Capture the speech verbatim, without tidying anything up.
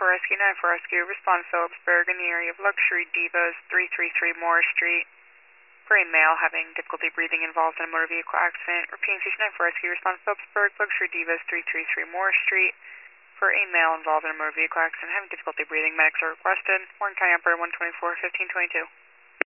for Rescue, nine for Rescue. Respond Phillipsburg in the area of Luxury Divas, three three three Morris Street. For a male having difficulty breathing involved in a motor vehicle accident. Repeating Station nine for Rescue. Respond Phillipsburg, Luxury Divas, three three three Morris Street. For a male involved in a motor vehicle accident having difficulty breathing, medics are requested. Warren County Operator one twenty-four, fifteen twenty-two.